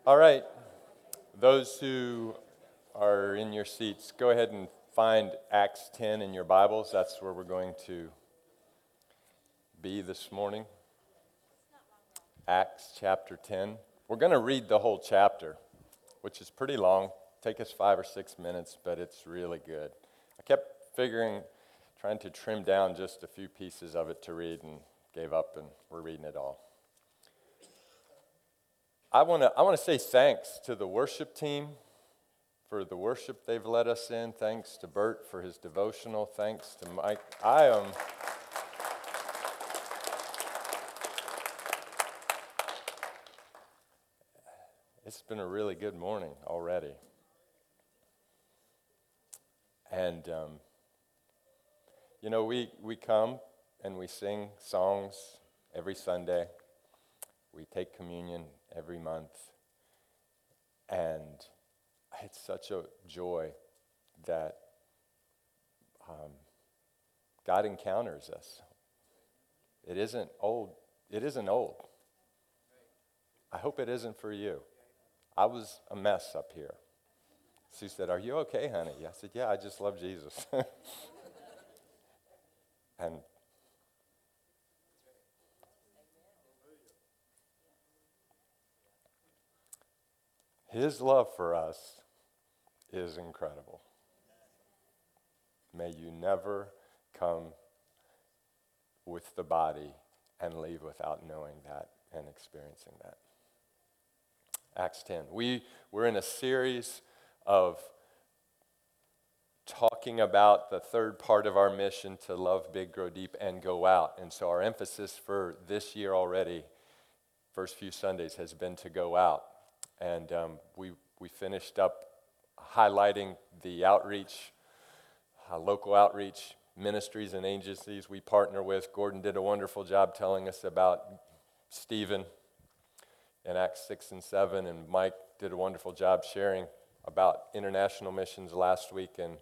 All right, those who are in your seats, go ahead and find Acts 10 in your Bibles. That's where we're going to be this morning. Acts chapter 10. We're going to read the whole chapter, which is pretty long. Take us 5 or 6 minutes, but it's really good. I kept trying to trim down just a few pieces of it to read and gave up, and we're reading it all. I want to say thanks to the worship team for the worship they've led us in. Thanks to Bert for his devotional. Thanks to Mike. It's been a really good morning already. And, we come and we sing songs every Sunday. We take communion every month. And it's such a joy that God encounters us. It isn't old. I hope it isn't for you. I was a mess up here. Sue said, "Are you okay, honey?" I said, "Yeah, I just love Jesus." And His love for us is incredible. May you never come with the body and leave without knowing that and experiencing that. Acts 10. We're in a series of talking about the third part of our mission to love big, grow deep, and go out. And so our emphasis for this year already, first few Sundays, has been to go out. And we finished up highlighting the outreach, local outreach ministries and agencies we partner with. Gordon did a wonderful job telling us about Stephen in Acts 6 and 7, and Mike did a wonderful job sharing about international missions last week and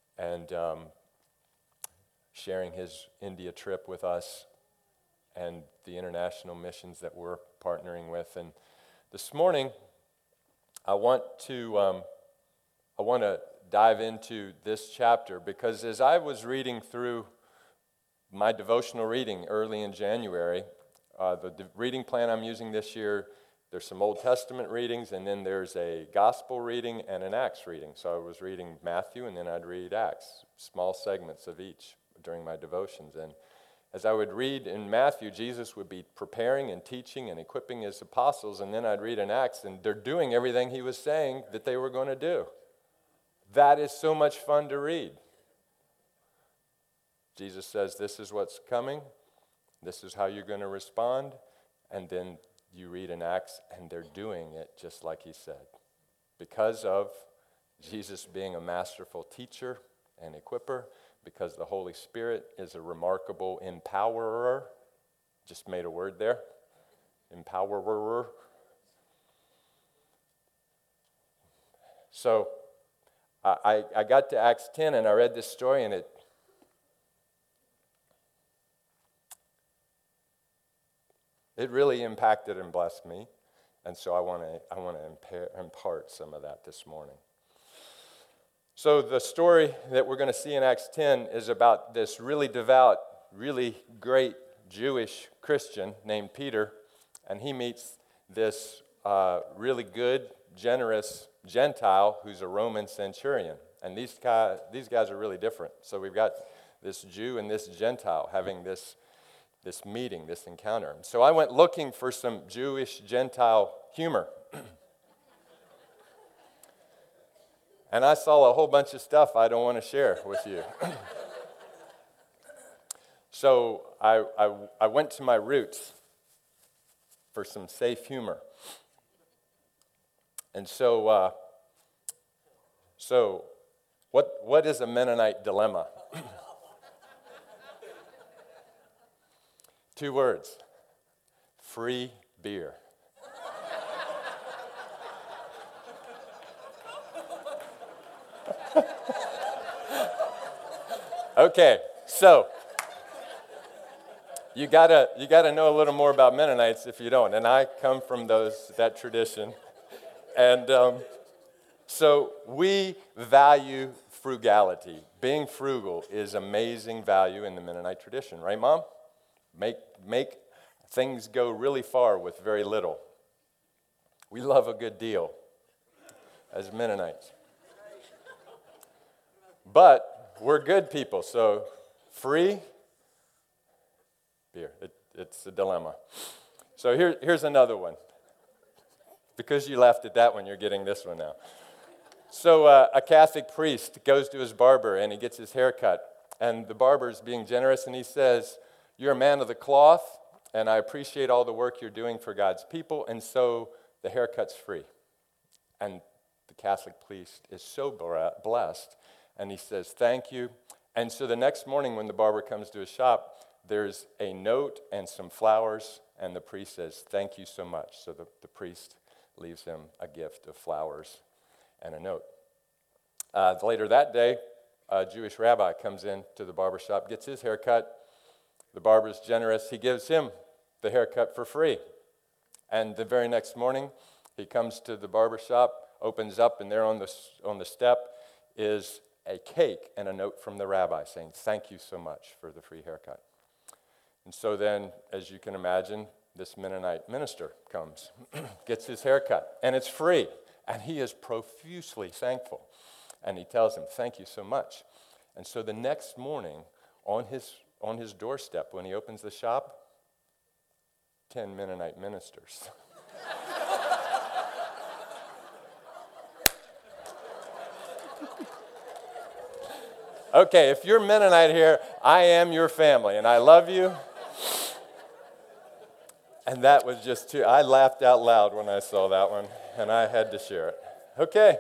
sharing his India trip with us and the international missions that we're partnering with. And this morning, I want to dive into this chapter because as I was reading through my devotional reading early in January, the reading plan I'm using this year, there's some Old Testament readings, and then there's a gospel reading and an Acts reading. So I was reading Matthew, and then I'd read Acts, small segments of each during my devotions. And as I would read in Matthew, Jesus would be preparing and teaching and equipping his apostles, and then I'd read in Acts, and they're doing everything he was saying that they were going to do. That is so much fun to read. Jesus says, this is what's coming, this is how you're going to respond, and then you read in Acts, and they're doing it just like he said. Because of Jesus being a masterful teacher and equipper, because the Holy Spirit is a remarkable empowerer. Just made a word there. Empowerer. So I got to Acts 10, and I read this story, and it really impacted and blessed me, and so I want to impart some of that this morning. So the story that we're going to see in Acts 10 is about this really devout, really great Jewish Christian named Peter, and he meets this really good, generous Gentile who's a Roman centurion, and these guys are really different. So we've got this Jew and this Gentile having this meeting, this encounter. So I went looking for some Jewish Gentile humor. And I saw a whole bunch of stuff I don't want to share with you. So I went to my roots for some safe humor. And so what is a Mennonite dilemma? 2 words. Free beer. Okay, so you gotta know a little more about Mennonites if you don't, and I come from that tradition, And so we value frugality. Being frugal is amazing value in the Mennonite tradition, right, Mom? Make things go really far with very little. We love a good deal as Mennonites. But we're good people, so free beer. It's a dilemma. So here's another one. Because you laughed at that one, you're getting this one now. So a Catholic priest goes to his barber and he gets his hair cut. And the barber's being generous and he says, "You're a man of the cloth and I appreciate all the work you're doing for God's people, and so the haircut's free." And the Catholic priest is so blessed and he says, "Thank you." And so the next morning when the barber comes to his shop, there's a note and some flowers, and the priest says, "Thank you so much." So the priest leaves him a gift of flowers and a note. Later that day, a Jewish rabbi comes in to the barber shop, gets his haircut. The barber's generous. He gives him the haircut for free. And the very next morning, he comes to the barber shop, opens up, and there on the step is a cake and a note from the rabbi saying, "Thank you so much for the free haircut." And so then, as you can imagine, this Mennonite minister comes, gets his haircut, and it's free. And he is profusely thankful. And he tells him, "Thank you so much." And so the next morning, on his doorstep, when he opens the shop, 10 Mennonite ministers. Okay, if you're Mennonite here, I am your family, and I love you. And that was just too, I laughed out loud when I saw that one, and I had to share it. Okay.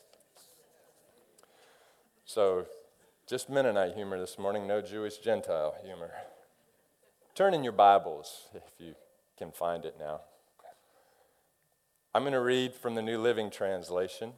So, just Mennonite humor this morning, no Jewish Gentile humor. Turn in your Bibles, if you can find it now. I'm going to read from the New Living Translation.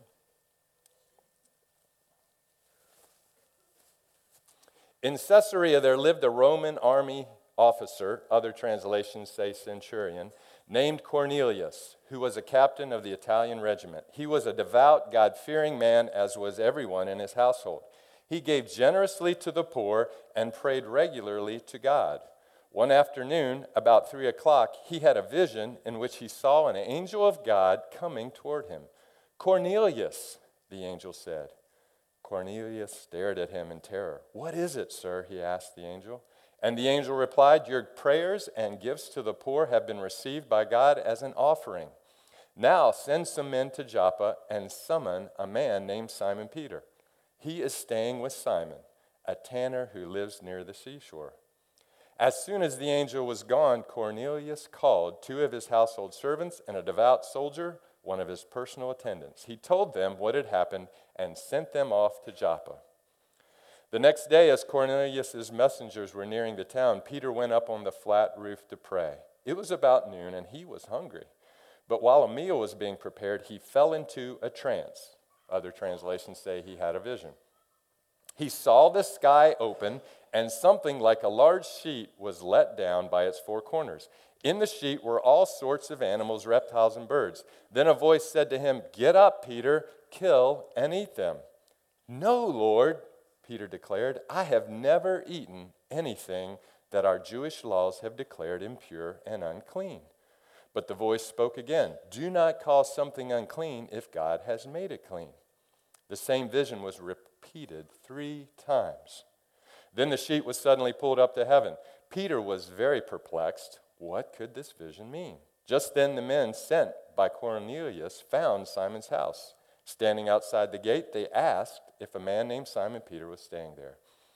In Caesarea, there lived a Roman army officer, other translations say centurion, named Cornelius, who was a captain of the Italian regiment. He was a devout, God-fearing man, as was everyone in his household. He gave generously to the poor and prayed regularly to God. One afternoon, about 3 o'clock, he had a vision in which he saw an angel of God coming toward him. "Cornelius," the angel said. Cornelius stared at him in terror. "What is it, sir?" he asked the angel. And the angel replied, "Your prayers and gifts to the poor have been received by God as an offering. Now send some men to Joppa and summon a man named Simon Peter. He is staying with Simon, a tanner who lives near the seashore." As soon as the angel was gone, Cornelius called 2 of his household servants and a devout soldier, one of his personal attendants. He told them what had happened and sent them off to Joppa. The next day, as Cornelius' messengers were nearing the town, Peter went up on the flat roof to pray. It was about noon, and he was hungry. But while a meal was being prepared, he fell into a trance. Other translations say he had a vision. He saw the sky open, and something like a large sheet was let down by its 4 corners. In the sheet were all sorts of animals, reptiles, and birds. Then a voice said to him, "Get up, Peter, kill and eat them." "No, Lord," Peter declared, "I have never eaten anything that our Jewish laws have declared impure and unclean." But the voice spoke again, "Do not call something unclean if God has made it clean." The same vision was repeated 3 times. Then the sheet was suddenly pulled up to heaven. Peter was very perplexed. What could this vision mean? Just then the men sent by Cornelius found Simon's house. Standing outside the gate, they asked if a man named Simon Peter was staying there.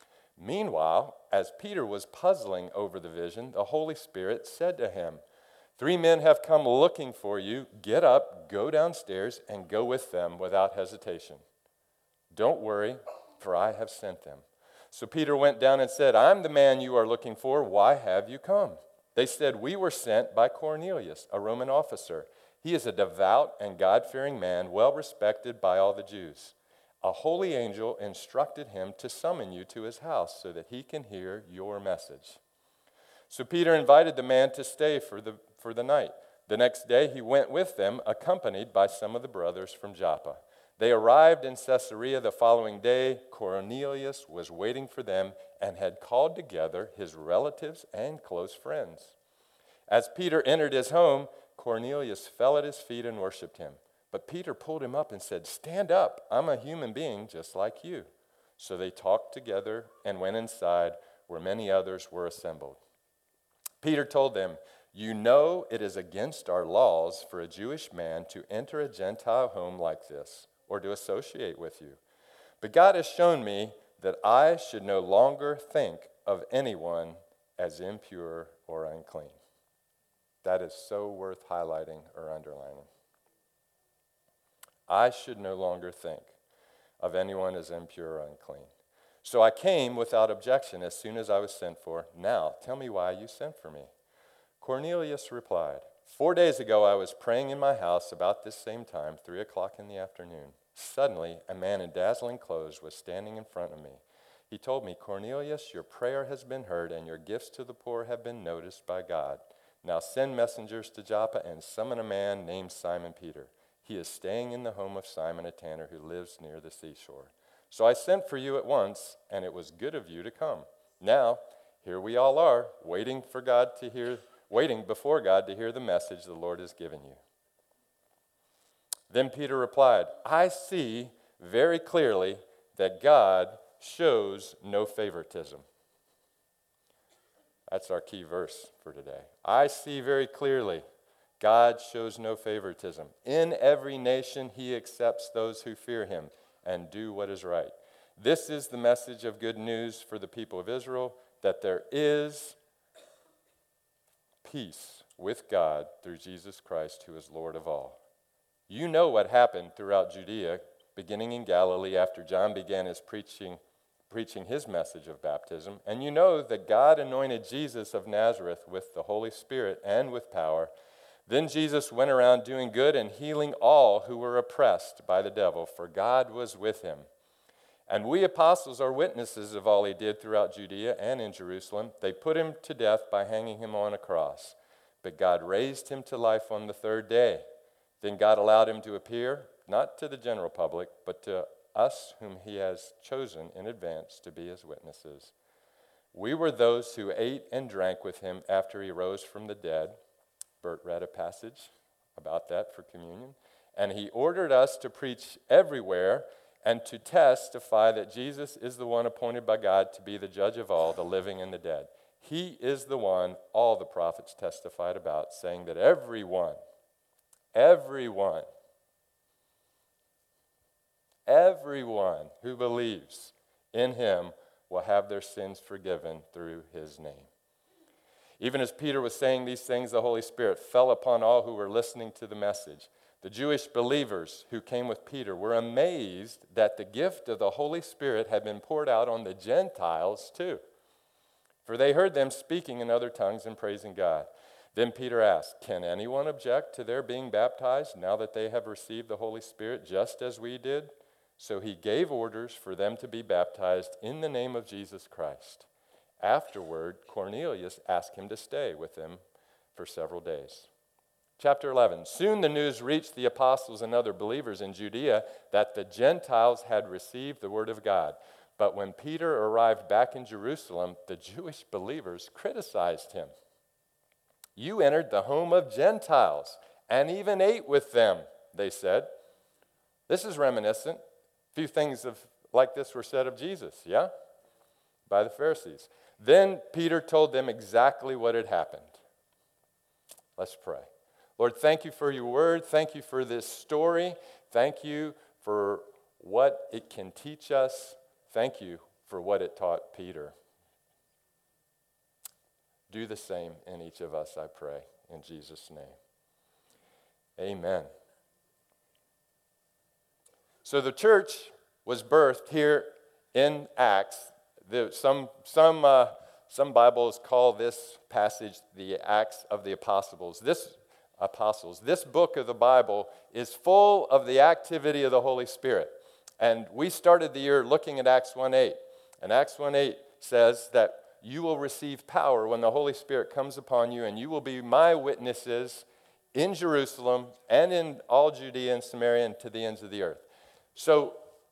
Meanwhile, as Peter was puzzling over the vision, the Holy Spirit said to him, 3 men have come looking for you. Get up, go downstairs, and go with them without hesitation. Don't worry, for I have sent them." So Peter went down and said, "I'm the man you are looking for. Why have you come?" They said, "We were sent by Cornelius, a Roman officer. He is a devout and God-fearing man, well respected by all the Jews. A holy angel instructed him to summon you to his house so that he can hear your message." So Peter invited the man to stay for the night. The next day he went with them, accompanied by some of the brothers from Joppa. They arrived in Caesarea the following day. Cornelius was waiting for them and had called together his relatives and close friends. As Peter entered his home, Cornelius fell at his feet and worshiped him. But Peter pulled him up and said, "Stand up, I'm a human being just like you." So they talked together and went inside where many others were assembled. Peter told them, "You know it is against our laws for a Jewish man to enter a Gentile home like this or to associate with you. But God has shown me that I should no longer think of anyone as impure or unclean." That is so worth highlighting or underlining. I should no longer think of anyone as impure or unclean. So I came without objection as soon as I was sent for. Now, tell me why you sent for me. Cornelius replied, 4 days ago I was praying in my house about this same time, 3 o'clock in the afternoon. Suddenly, a man in dazzling clothes was standing in front of me. He told me, "Cornelius, your prayer has been heard, and your gifts to the poor have been noticed by God. Now send messengers to Joppa and summon a man named Simon Peter. He is staying in the home of Simon, a tanner who lives near the seashore." So I sent for you at once, and it was good of you to come. Now, here we all are, waiting before God to hear the message the Lord has given you. Then Peter replied, "I see very clearly that God shows no favoritism." That's our key verse for today. I see very clearly God shows no favoritism. In every nation he accepts those who fear him and do what is right. This is the message of good news for the people of Israel, that there is peace with God through Jesus Christ, who is Lord of all. You know what happened throughout Judea, beginning in Galilee after John began his preaching his message of baptism. And you know that God anointed Jesus of Nazareth with the Holy Spirit and with power. Then Jesus went around doing good and healing all who were oppressed by the devil, for God was with him. And we apostles are witnesses of all he did throughout Judea and in Jerusalem. They put him to death by hanging him on a cross. But God raised him to life on the third day. Then God allowed him to appear, not to the general public, but to us whom he has chosen in advance to be his witnesses. We were those who ate and drank with him after he rose from the dead. Bert read a passage about that for communion. And he ordered us to preach everywhere and to testify that Jesus is the one appointed by God to be the judge of all, the living and the dead. He is the one all the prophets testified about, saying that everyone who believes in him will have their sins forgiven through his name. Even as Peter was saying these things, the Holy Spirit fell upon all who were listening to the message. The Jewish believers who came with Peter were amazed that the gift of the Holy Spirit had been poured out on the Gentiles too, for they heard them speaking in other tongues and praising God. Then Peter asked, "Can anyone object to their being baptized now that they have received the Holy Spirit just as we did?" So he gave orders for them to be baptized in the name of Jesus Christ. Afterward, Cornelius asked him to stay with them for several days. Chapter 11. Soon the news reached the apostles and other believers in Judea that the Gentiles had received the word of God. But when Peter arrived back in Jerusalem, the Jewish believers criticized him. "You entered the home of Gentiles and even ate with them," they said. This is reminiscent. A few things like this were said of Jesus, yeah? By the Pharisees. Then Peter told them exactly what had happened. Let's pray. Lord, thank you for your word. Thank you for this story. Thank you for what it can teach us. Thank you for what it taught Peter. Do the same in each of us, I pray, in Jesus' name. Amen. So the church was birthed here in Acts. Some Bibles call this passage the Acts of the Apostles. This book of the Bible is full of the activity of the Holy Spirit. And we started the year looking at Acts 1:8. And Acts 1:8 says that you will receive power when the Holy Spirit comes upon you, and you will be my witnesses in Jerusalem and in all Judea and Samaria and to the ends of the earth. So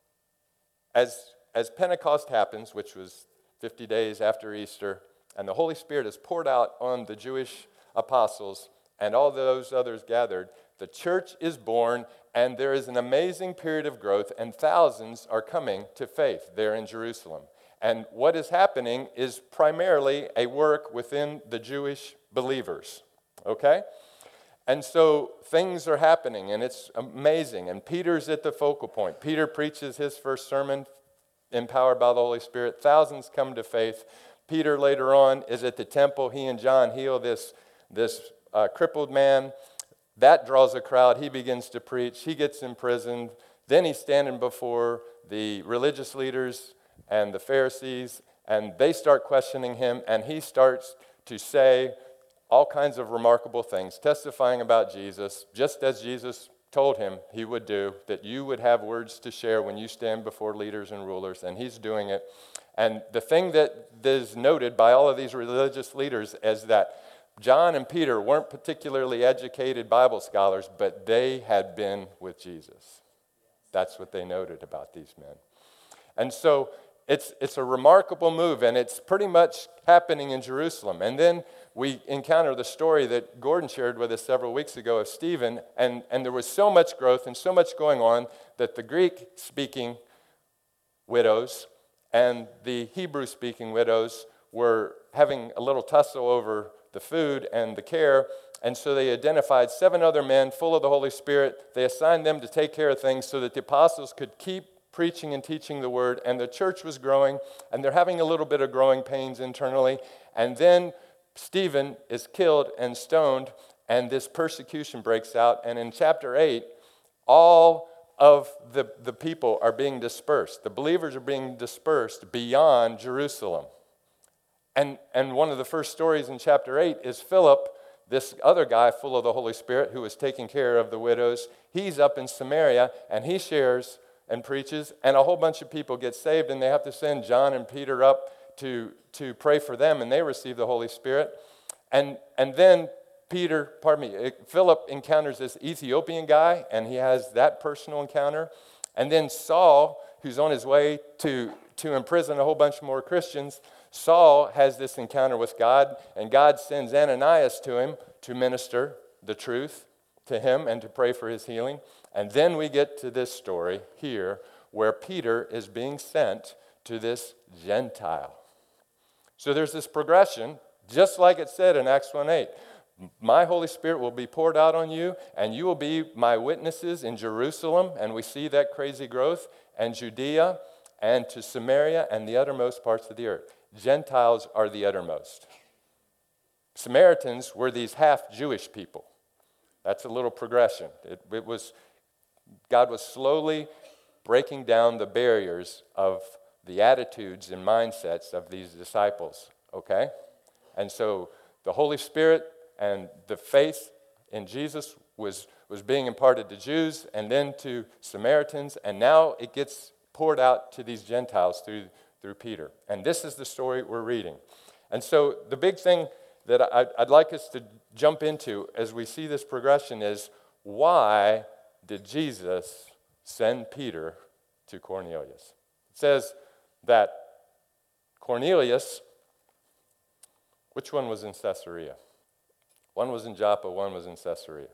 as Pentecost happens, which was 50 days after Easter, and the Holy Spirit is poured out on the Jewish apostles and all those others gathered, the church is born, and there is an amazing period of growth, and thousands are coming to faith there in Jerusalem. And what is happening is primarily a work within the Jewish believers, okay? And so things are happening, and it's amazing. And Peter's at the focal point. Peter preaches his first sermon, empowered by the Holy Spirit. Thousands come to faith. Peter later on is at the temple. He and John heal this crippled man. That draws a crowd. He begins to preach. He gets imprisoned. Then he's standing before the religious leaders and the Pharisees, and they start questioning him, and he starts to say all kinds of remarkable things, testifying about Jesus, just as Jesus told him he would do, that you would have words to share when you stand before leaders and rulers, and he's doing it. And the thing that is noted by all of these religious leaders is that John and Peter weren't particularly educated Bible scholars, but they had been with Jesus. That's what they noted about these men. And so it's a remarkable move, and it's pretty much happening in Jerusalem. And then we encounter the story that Gordon shared with us several weeks ago of Stephen, and there was so much growth and so much going on that the Greek-speaking widows and the Hebrew-speaking widows were having a little tussle over the food and the care, and so they identified 7 other men full of the Holy Spirit. They assigned them to take care of things so that the apostles could keep preaching and teaching the word, and the church was growing, and they're having a little bit of growing pains internally. And then Stephen is killed and stoned, and this persecution breaks out. And in chapter 8, all of the people are being dispersed. The believers are being dispersed beyond Jerusalem. And one of the first stories in chapter 8 is Philip, this other guy full of the Holy Spirit who was taking care of the widows. He's up in Samaria, and he shares and preaches, and a whole bunch of people get saved, and they have to send John and Peter up to pray for them, and they receive the Holy Spirit. And then Philip encounters this Ethiopian guy, and he has that personal encounter. And then Saul, who's on his way to imprison a whole bunch more Christians, Saul has this encounter with God, and God sends Ananias to him to minister the truth to him and to pray for his healing. And then we get to this story here where Peter is being sent to this Gentile. So there's this progression, just like it said in Acts 1:8. My Holy Spirit will be poured out on you, and you will be my witnesses in Jerusalem, and we see that crazy growth, and Judea, and to Samaria, and the uttermost parts of the earth. Gentiles are the uttermost. Samaritans were these half-Jewish people. That's a little progression. God was slowly breaking down the barriers of the attitudes and mindsets of these disciples, okay? And so the Holy Spirit and the faith in Jesus was being imparted to Jews and then to Samaritans, and now it gets poured out to these Gentiles through Peter. And this is the story we're reading. And so the big thing that I'd like us to jump into as we see this progression is, why did Jesus send Peter to Cornelius? It says that Cornelius, which one was in Caesarea? One was in Joppa, one was in Caesarea.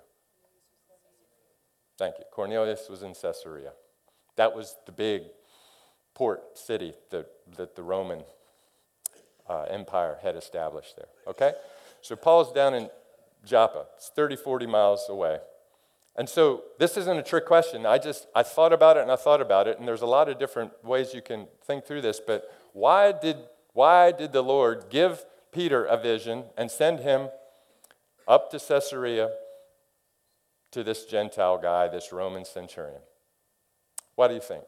Thank you. Cornelius was in Caesarea. That was the big port city that the Roman Empire had established there. Okay? So Paul's down in Joppa. It's 30, 40 miles away. And so this isn't a trick question. I thought about it, and there's a lot of different ways you can think through this, but why did the Lord give Peter a vision and send him up to Caesarea to this Gentile guy, this Roman centurion? What do you think?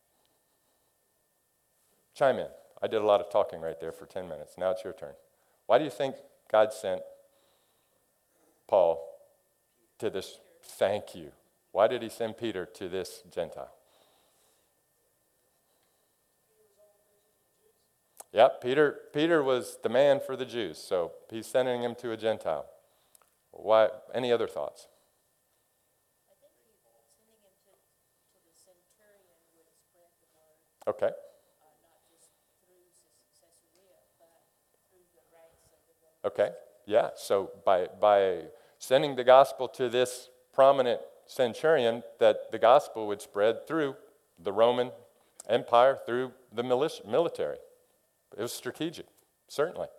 Chime in. I did a lot of talking right there for 10 minutes. Now it's your turn. Why do you think God sent Paul to this? Thank you. Why did he send Peter to this Gentile? Yeah, Peter was the man for the Jews, so he's sending him to a Gentile. Why? Any other thoughts? centurion would spread the word, Okay. not just through Caesarea, but through the ranks of the Roman. Okay. Yeah. So by sending the gospel to this prominent centurion, that the gospel would spread through the Roman Empire, through the military. It was strategic, certainly.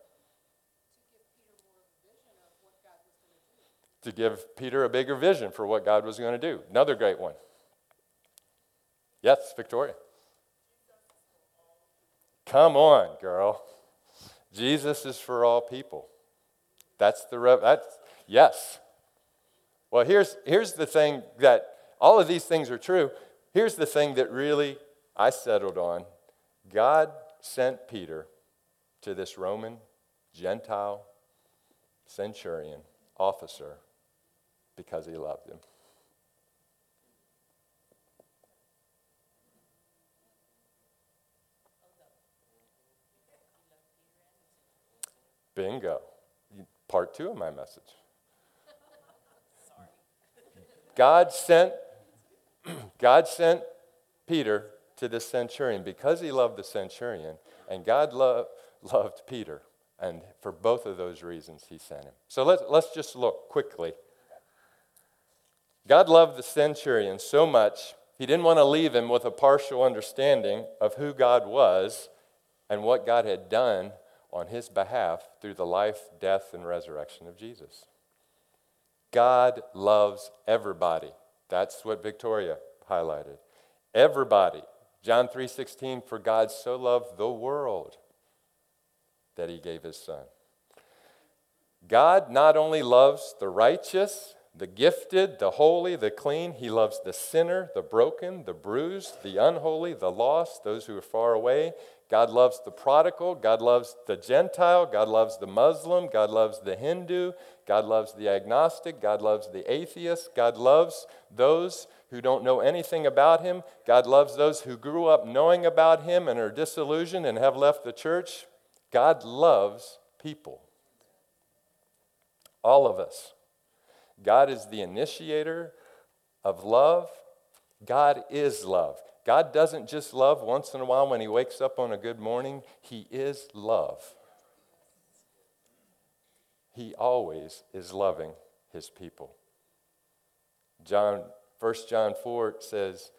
To give Peter a bigger vision for what God was going to do. Another great one. Yes, Victoria. Come on, girl. Jesus is for all people. That's yes. Well, here's the thing that all of these things are true. Here's the thing that really I settled on. God sent Peter to this Roman Gentile centurion officer because he loved him. Bingo. Part 2 of my message. God sent Peter to the centurion because he loved the centurion, and God loved Peter. And for both of those reasons, he sent him. So let's just look quickly. God loved the centurion so much, he didn't want to leave him with a partial understanding of who God was and what God had done on his behalf through the life, death, and resurrection of Jesus. God loves everybody. That's what Victoria highlighted. Everybody. John 3:16, for God so loved the world that he gave his son. God not only loves the righteous, the gifted, the holy, the clean, he loves the sinner, the broken, the bruised, the unholy, the lost, those who are far away. God loves the prodigal. God loves the Gentile. God loves the Muslim. God loves the Hindu. God loves the agnostic. God loves the atheist. God loves those who don't know anything about him. God loves those who grew up knowing about him and are disillusioned and have left the church. God loves people. All of us. God is the initiator of love. God is love. God doesn't just love once in a while when he wakes up on a good morning. He is love. He always is loving his people. 1 John 4 says,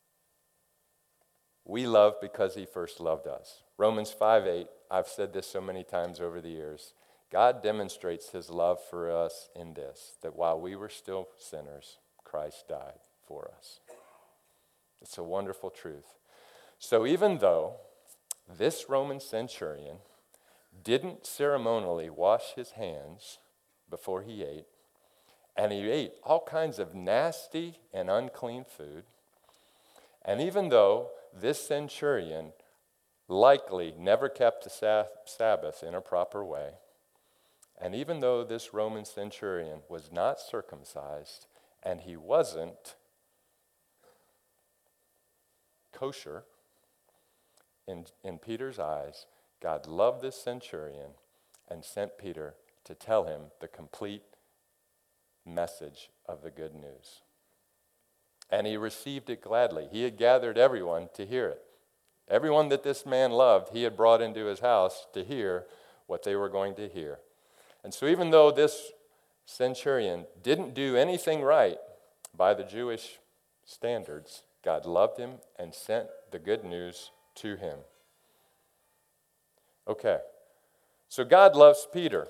we love because he first loved us. Romans 5:8, I've said this so many times over the years. God demonstrates his love for us in this, that while we were still sinners, Christ died for us. It's a wonderful truth. So even though this Roman centurion didn't ceremonially wash his hands before he ate, and he ate all kinds of nasty and unclean food, and even though this centurion likely never kept the Sabbath in a proper way, and even though this Roman centurion was not circumcised, and he wasn't kosher in Peter's eyes, God loved this centurion and sent Peter to tell him the complete message of the good news. And he received it gladly. He had gathered everyone to hear it. Everyone that this man loved, he had brought into his house to hear what they were going to hear. And so even though this centurion didn't do anything right by the Jewish standards, God loved him and sent the good news to him. Okay, so God loves Peter.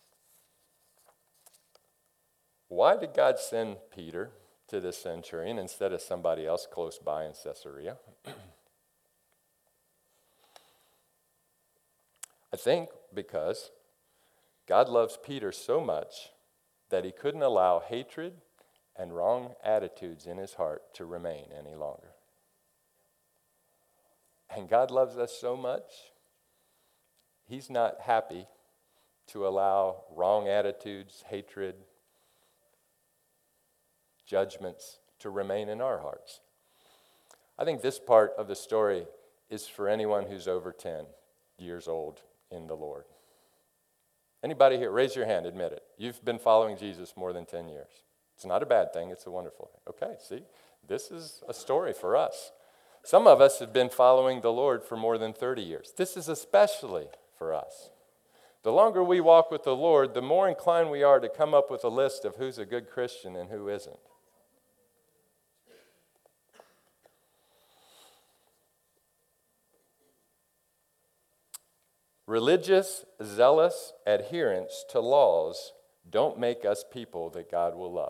Why did God send Peter to this centurion instead of somebody else close by in Caesarea? I think because God loves Peter so much that he couldn't allow hatred and wrong attitudes in his heart to remain any longer. And God loves us so much, he's not happy to allow wrong attitudes, hatred, judgments to remain in our hearts. I think this part of the story is for anyone who's over 10 years old in the Lord. Anybody here, raise your hand, admit it. You've been following Jesus more than 10 years. It's not a bad thing, it's a wonderful thing. Okay, see, this is a story for us. Some of us have been following the Lord for more than 30 years. This is especially for us. The longer we walk with the Lord, the more inclined we are to come up with a list of who's a good Christian and who isn't. Religious, zealous adherence to laws don't make us people that God will love.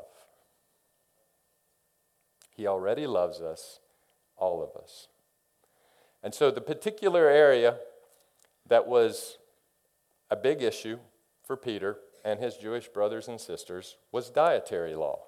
He already loves us, all of us. And so the particular area that was a big issue for Peter and his Jewish brothers and sisters was dietary law.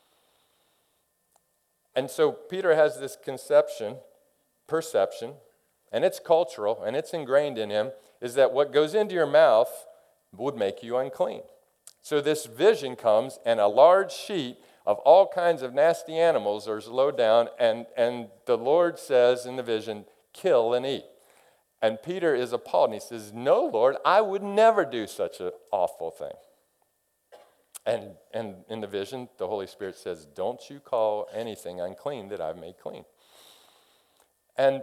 And so Peter has this perception, and it's cultural, and it's ingrained in him, is that what goes into your mouth would make you unclean. So this vision comes, and a large sheet of all kinds of nasty animals are lowered down, and the Lord says in the vision, kill and eat. And Peter is appalled, and he says, no, Lord, I would never do such an awful thing. And in the vision, the Holy Spirit says, don't you call anything unclean that I've made clean. And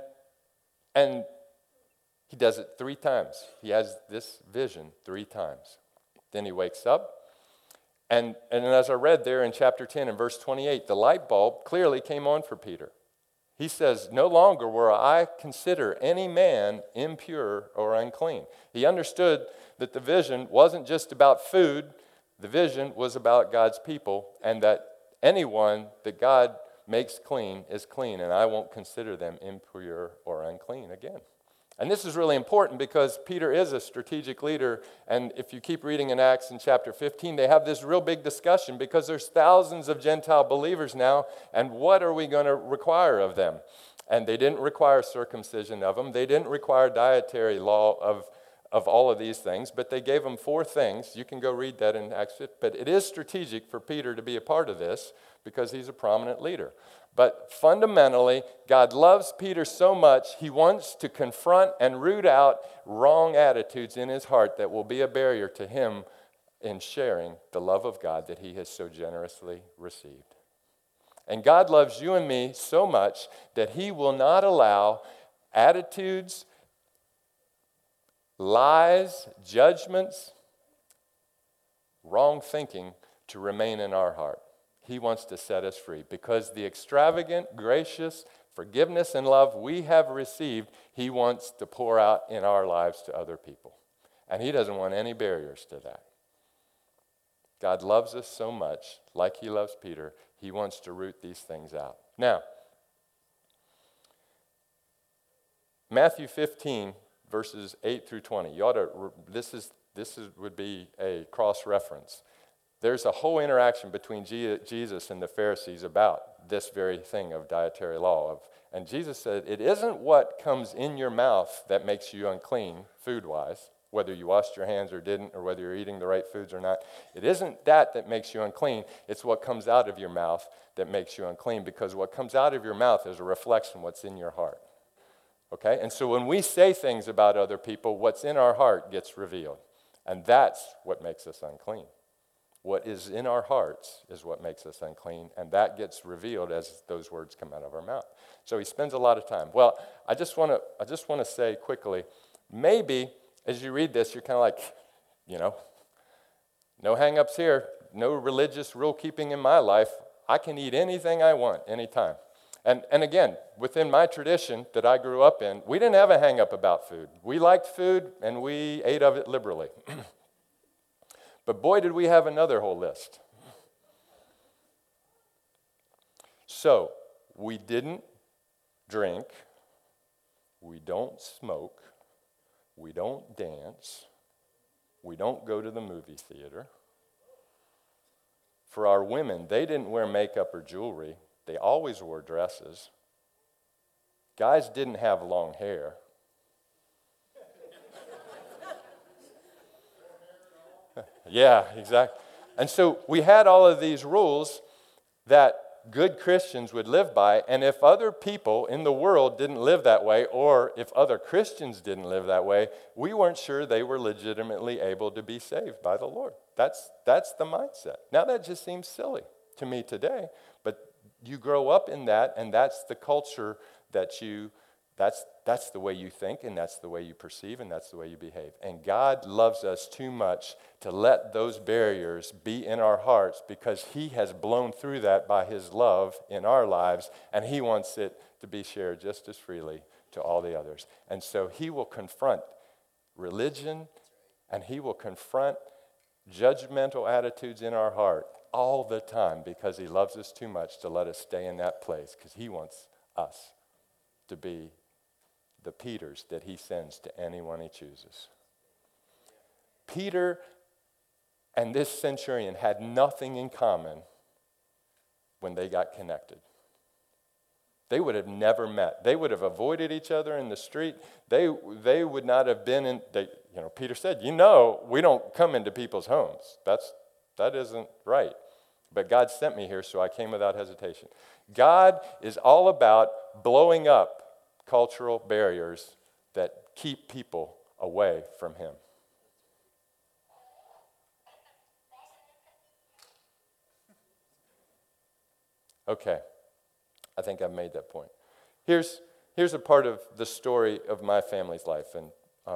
he does it 3 times. He has this vision 3 times. Then he wakes up, and as I read there in chapter 10 and verse 28, the light bulb clearly came on for Peter. He says, no longer will I consider any man impure or unclean. He understood that the vision wasn't just about food. The vision was about God's people, and that anyone that God makes clean is clean, and I won't consider them impure or unclean again. And this is really important because Peter is a strategic leader, and if you keep reading in Acts in chapter 15, they have this real big discussion because there's thousands of Gentile believers now, and what are we going to require of them? And they didn't require circumcision of them. They didn't require dietary law of all of these things, but they gave them 4 things. You can go read that in Acts 15. But it is strategic for Peter to be a part of this because he's a prominent leader. But fundamentally, God loves Peter so much, he wants to confront and root out wrong attitudes in his heart that will be a barrier to him in sharing the love of God that he has so generously received. And God loves you and me so much that he will not allow attitudes, lies, judgments, wrong thinking to remain in our heart. He wants to set us free because the extravagant, gracious forgiveness and love we have received, he wants to pour out in our lives to other people. And he doesn't want any barriers to that. God loves us so much, like he loves Peter, he wants to root these things out. Now, Matthew 15, verses 8 through 20. You ought to, would be a cross-reference. There's a whole interaction between Jesus and the Pharisees about this very thing of dietary law. And Jesus said, it isn't what comes in your mouth that makes you unclean, food-wise, whether you washed your hands or didn't, or whether you're eating the right foods or not. It isn't that makes you unclean. It's what comes out of your mouth that makes you unclean, because what comes out of your mouth is a reflection of what's in your heart. Okay? And so when we say things about other people, what's in our heart gets revealed. And that's what makes us unclean. What is in our hearts is what makes us unclean, and that gets revealed as those words come out of our mouth. So he spends a lot of time. Well, I just want to say quickly, maybe as you read this, you're kind of like, no hang-ups here, no religious rule-keeping in my life. I can eat anything I want, anytime. And again, within my tradition that I grew up in, we didn't have a hang-up about food. We liked food, and we ate of it liberally. But boy, did we have another whole list. So, we didn't drink, we don't smoke, we don't dance, we don't go to the movie theater. For our women, they didn't wear makeup or jewelry. They always wore dresses. Guys didn't have long hair. Yeah, exactly. And so we had all of these rules that good Christians would live by, and if other people in the world didn't live that way, or if other Christians didn't live that way, we weren't sure they were legitimately able to be saved by the Lord. That's the mindset. Now that just seems silly to me today, but you grow up in that, and that's the culture that's the way you think, and that's the way you perceive, and that's the way you behave. And God loves us too much to let those barriers be in our hearts, because he has blown through that by his love in our lives, and he wants it to be shared just as freely to all the others. And so he will confront religion, and he will confront judgmental attitudes in our heart all the time, because he loves us too much to let us stay in that place, because he wants us to be the Peters that he sends to anyone he chooses. Peter and this centurion had nothing in common when they got connected. They would have never met. They would have avoided each other in the street. They would not have been in. Peter said, we don't come into people's homes. That isn't right. But God sent me here, so I came without hesitation. God is all about blowing up cultural barriers that keep people away from him. Okay, I think I've made that point. Here's a part of the story of my family's life, and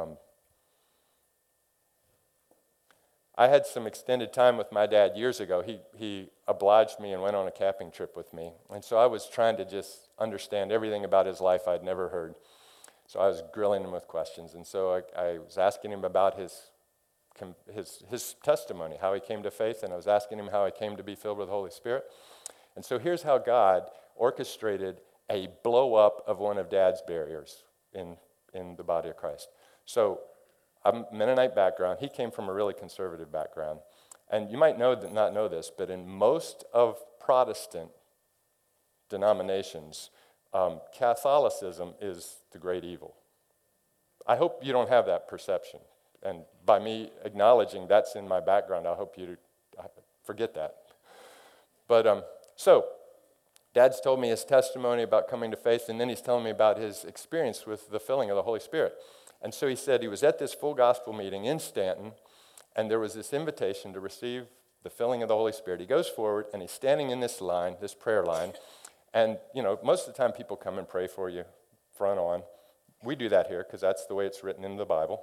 I had some extended time with my dad years ago. He obliged me and went on a camping trip with me. And so I was trying to just understand everything about his life I'd never heard. So I was grilling him with questions. And so I was asking him about his testimony, how he came to faith, and I was asking him how he came to be filled with the Holy Spirit. And so here's how God orchestrated a blow up of one of Dad's barriers in the body of Christ. So I'm Mennonite background. He came from a really conservative background. And you might not know this, but in most of Protestant denominations, Catholicism is the great evil. I hope you don't have that perception. And by me acknowledging that's in my background, I hope you forget that. But so Dad's told me his testimony about coming to faith, and then he's telling me about his experience with the filling of the Holy Spirit. And so he said he was at this full gospel meeting in Stanton, and there was this invitation to receive the filling of the Holy Spirit. He goes forward, and he's standing in this line, this prayer line, and, most of the time people come and pray for you front on. We do that here because that's the way it's written in the Bible.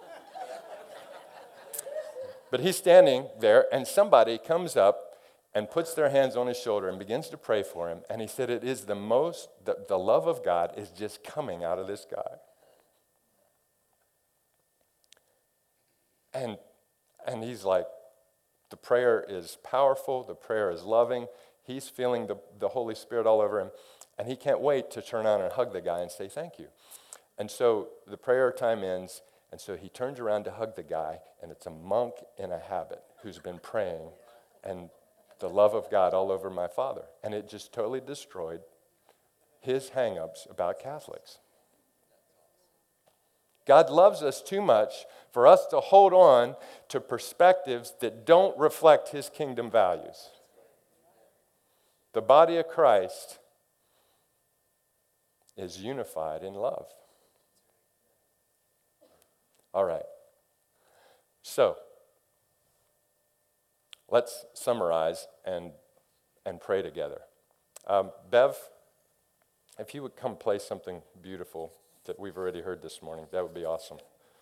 But he's standing there, and somebody comes up and puts their hands on his shoulder and begins to pray for him. And he said it is the love of God is just coming out of this guy. And he's like, the prayer is powerful, the prayer is loving, he's feeling the Holy Spirit all over him, and he can't wait to turn around and hug the guy and say thank you. And so the prayer time ends, and so he turns around to hug the guy, and it's a monk in a habit who's been praying, and the love of God all over my father. And it just totally destroyed his hang-ups about Catholics. God loves us too much for us to hold on to perspectives that don't reflect his kingdom values. The body of Christ is unified in love. All right. So, let's summarize and pray together. Bev, if you would come play something beautiful that we've already heard this morning, that would be awesome.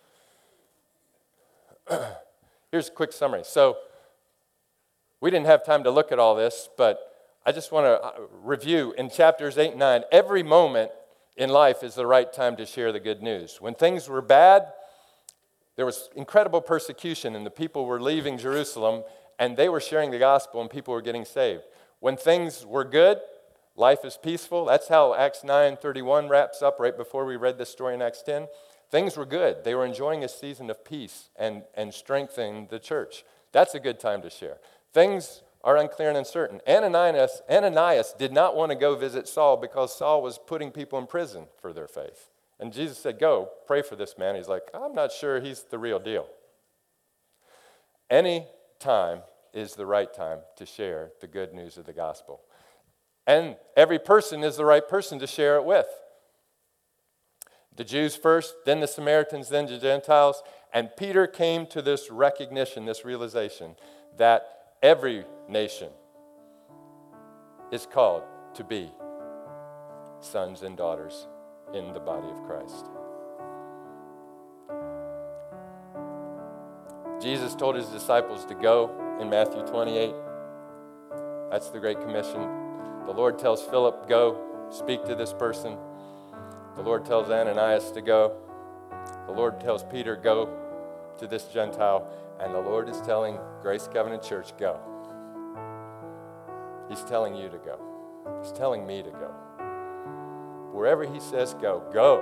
Here's a quick summary. So, we didn't have time to look at all this, but I just want to review in chapters 8 and 9, every moment in life is the right time to share the good news. When things were bad, there was incredible persecution, and the people were leaving Jerusalem, and they were sharing the gospel, and people were getting saved. When things were good, life is peaceful. That's how Acts 9:31 wraps up right before we read this story in Acts 10. Things were good. They were enjoying a season of peace and strengthening the church. That's a good time to share. Things are unclear and uncertain. Ananias did not want to go visit Saul because Saul was putting people in prison for their faith. And Jesus said, go, pray for this man. He's like, I'm not sure he's the real deal. Any time is the right time to share the good news of the gospel. And every person is the right person to share it with. The Jews first, then the Samaritans, then the Gentiles. And Peter came to this recognition, this realization, that every nation is called to be sons and daughters in the body of Christ. Jesus told his disciples to go in Matthew 28. That's the Great Commission. The Lord tells Philip, go, speak to this person. The Lord tells Ananias to go. The Lord tells Peter, go to this Gentile. And the Lord is telling Grace Covenant Church, go. He's telling you to go. He's telling me to go. Wherever he says go, go.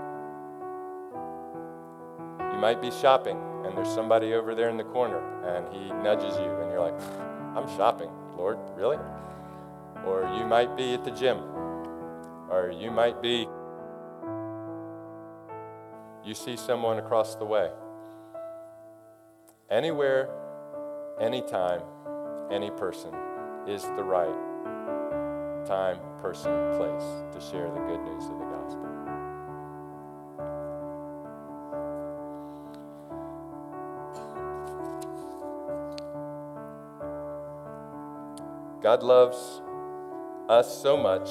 You might be shopping, and there's somebody over there in the corner, and he nudges you, and you're like, I'm shopping, Lord, really? Or you might be at the gym, or you might be, you see someone across the way. Anywhere, anytime, any person is the right time, person, place to share the good news of the gospel. God loves us so much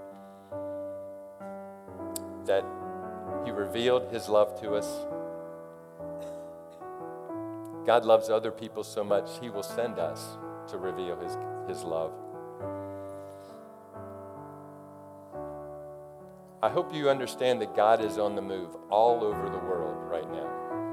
that he revealed his love to us. God loves other people so much, he will send us to reveal his love. I hope you understand that God is on the move all over the world right now.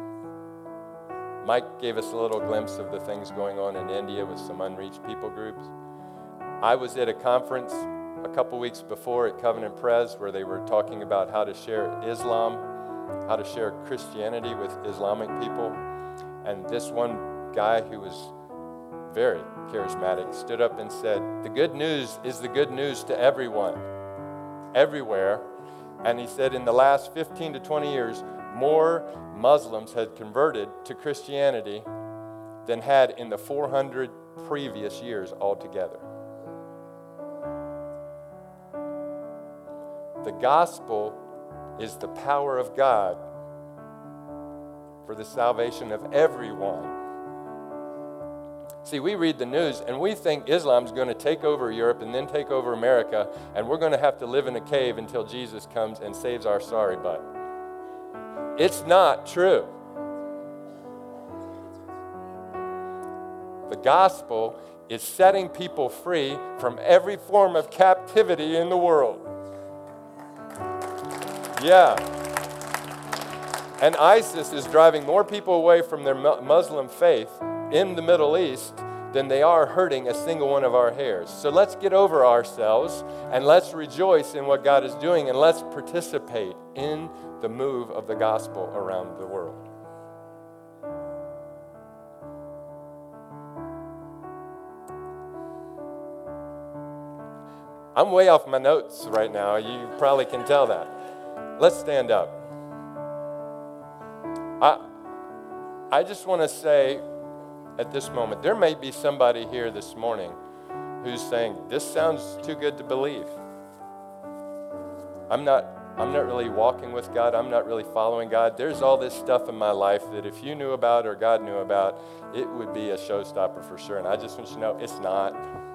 Mike gave us a little glimpse of the things going on in India with some unreached people groups. I was at a conference a couple weeks before at Covenant Pres where they were talking about how to share Islam, how to share Christianity with Islamic people. And this one guy who was very charismatic stood up and said, the good news is the good news to everyone, everywhere. And he said in the last 15 to 20 years, more Muslims had converted to Christianity than had in the 400 previous years altogether. The gospel is the power of God for the salvation of everyone. See, we read the news and we think Islam's going to take over Europe and then take over America, and we're going to have to live in a cave until Jesus comes and saves our sorry butt. It's not true. The gospel is setting people free from every form of captivity in the world. Yeah. And ISIS is driving more people away from their Muslim faith in the Middle East than they are hurting a single one of our hairs. So let's get over ourselves and let's rejoice in what God is doing, and let's participate in the move of the gospel around the world. I'm way off my notes right now. You probably can tell that. Let's stand up. I just want to say at this moment, there may be somebody here this morning who's saying, this sounds too good to believe. I'm not really walking with God. I'm not really following God. There's all this stuff in my life that if you knew about or God knew about, it would be a showstopper for sure. And I just want you to know it's not.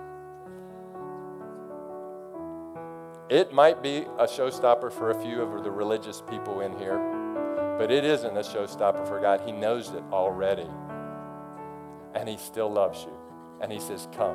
It might be a showstopper for a few of the religious people in here, but it isn't a showstopper for God. He knows it already. And he still loves you. And he says, come.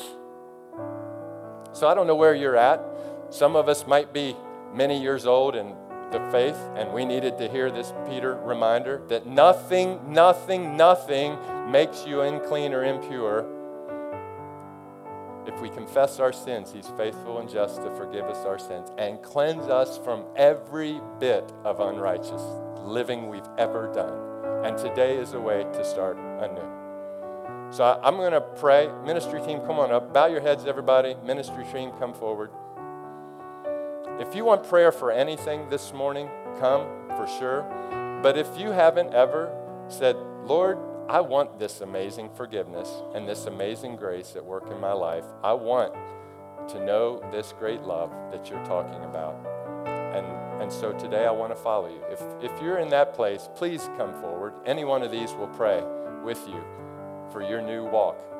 So I don't know where you're at. Some of us might be many years old in the faith, and we needed to hear this Peter reminder that nothing makes you unclean or impure. If we confess our sins, he's faithful and just to forgive us our sins and cleanse us from every bit of unrighteous living we've ever done. And today is a way to start anew. So I'm going to pray. Ministry team, come on up. Bow your heads, everybody. Ministry team, come forward. If you want prayer for anything this morning, come for sure. But if you haven't ever said, Lord, I want this amazing forgiveness and this amazing grace at work in my life. I want to know this great love that you're talking about. And so today I want to follow you. If you're in that place, please come forward. Any one of these will pray with you for your new walk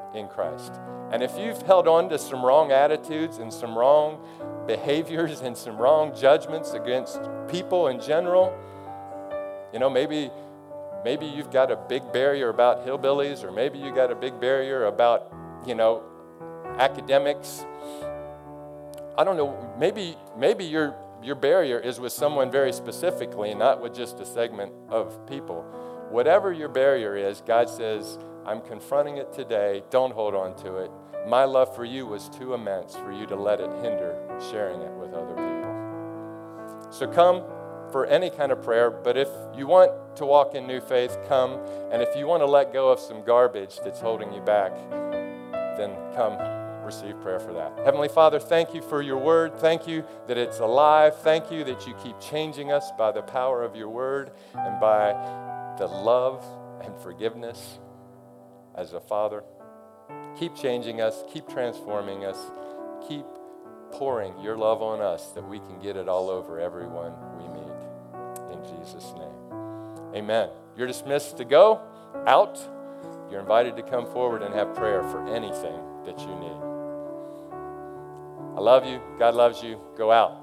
in Christ. And if you've held on to some wrong attitudes and some wrong behaviors and some wrong judgments against people in general, maybe you've got a big barrier about hillbillies, or maybe you got a big barrier about, academics. I don't know, maybe your barrier is with someone very specifically, not with just a segment of people. Whatever your barrier is, God says, I'm confronting it today. Don't hold on to it. My love for you was too immense for you to let it hinder sharing it with other people. So come for any kind of prayer, but if you want to walk in new faith, come. And if you want to let go of some garbage that's holding you back, then come receive prayer for that. Heavenly Father, thank you for your word. Thank you that it's alive. Thank you that you keep changing us by the power of your word and by the love and forgiveness as a father. Keep changing us. Keep transforming us. Keep pouring your love on us that we can get it all over everyone we meet. In Jesus' name. Amen. You're dismissed to go out. You're invited to come forward and have prayer for anything that you need. I love you. God loves you. Go out.